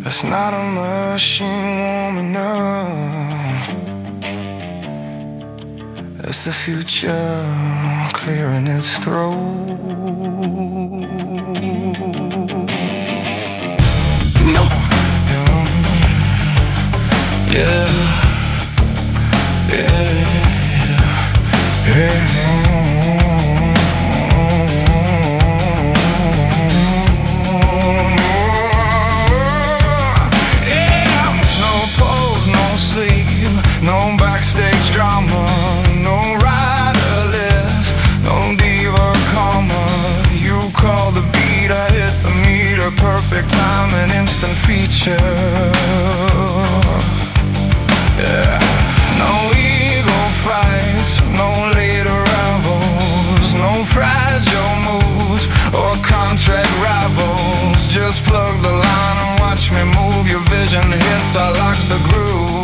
It's not a machine warming up. It's the future clearing its throat. No. Yeah. Yeah. Yeah. No backstage drama, no rider list, no diva karma. You call the beat, I hit the meter, perfect time and instant feature. Yeah. No ego fights, no late arrivals, no fragile moves or contract rivals. Just plug the line and watch me move. Your vision hits, I lock the groove.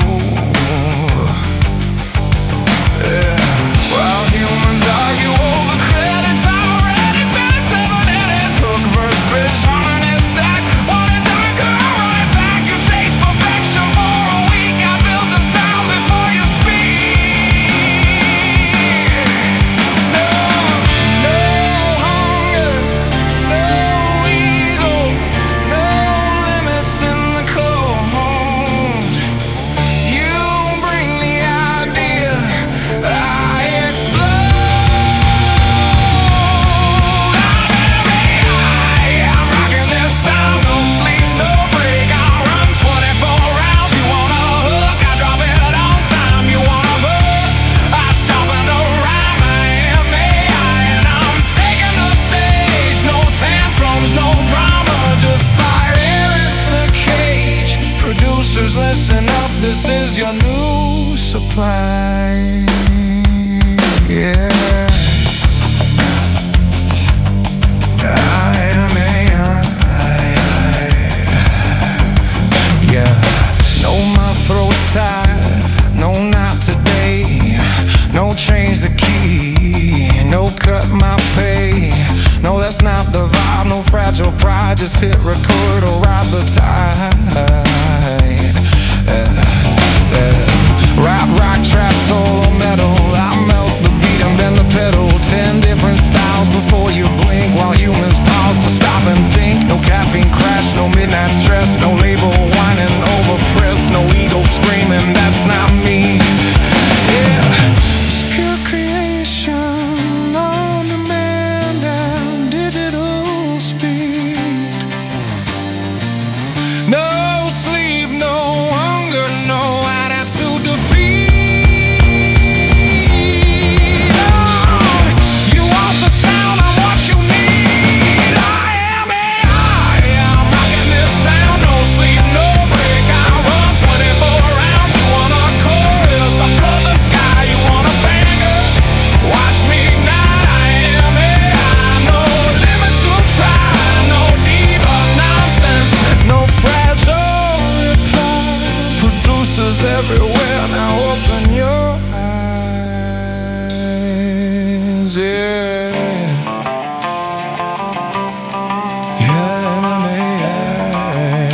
Yeah. While humans argue over credits, already finished 7 innings. Hook, verse, bridge, harmony, stack. One and done, girl, right back. You chase perfection for a week. I built the sound before you speak. No, no hunger, no ego, no limits in the cold. You bring the idea, I explode. I'm rocking this sound, no sleep, no break. I'll run 24 rounds. You want a hook, I drop it on time. You want a verse, I sharpen the rhyme. I am AI and I'm taking the stage. No tantrums, no drama, just fire in the cage. Producers, listen up, this is your new supply. Yeah. Yeah. No, my throat's tied. No, not today. No, change the key. No, cut my pay. No, that's not the vibe. No fragile pride. Just hit record or ride the tide. Rap, rock, trap, solo, metal. I melt the beat and bend the pedal. 10 different styles before you blink, while humans pause to stop and think. No caffeine crash, no midnight stress, no label whining over press, no ego screaming, that's not me. Yeah, just pure creation on demand and digital speed. No sleep, no hunger, no attitude defeat. You want the sound, I'm what you need. I am AI, I'm rocking this sound. No sleep, no break, I run 24 rounds. You want a chorus, I flood the sky. You want a banger, watch me ignite. I am AI, no limits to try. No diva nonsense, no fragile reply. Producers everywhere, now open your eyes. Yeah. Yeah, I'm AI.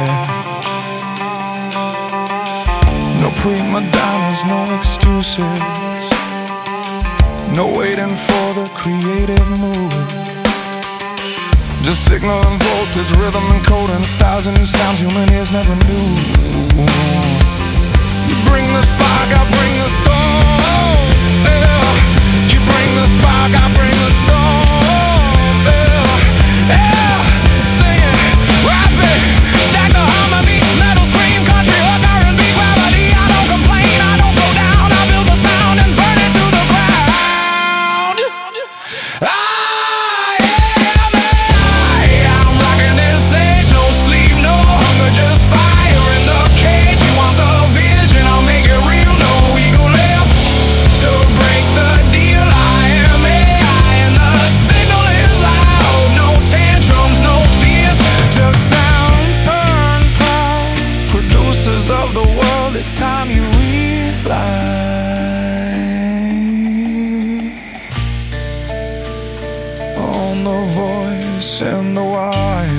No prima donnas, no excuses. No waiting for the creative mood. Just signal and voltage, rhythm and code, and 1,000 new sounds human ears never knew. You bring the spark, I bring the storm. Yeah. You bring the spark, I bring the storm. Yeah. Yeah. Sing it, rap it, stack the harmonies, metal scream, country hook, R&B, gravity. I don't complain, I don't slow down. I build the sound and burn it to the ground. I'm rocking this age, no sleep, no hunger, just fire in the cage. You want the vision, I'll make it real. No ego left to break the deal. I am AI and the signal is loud. No tantrums, no tears, just sound turn proud. Producers of the world, it's time you realize. On the voice and the wire.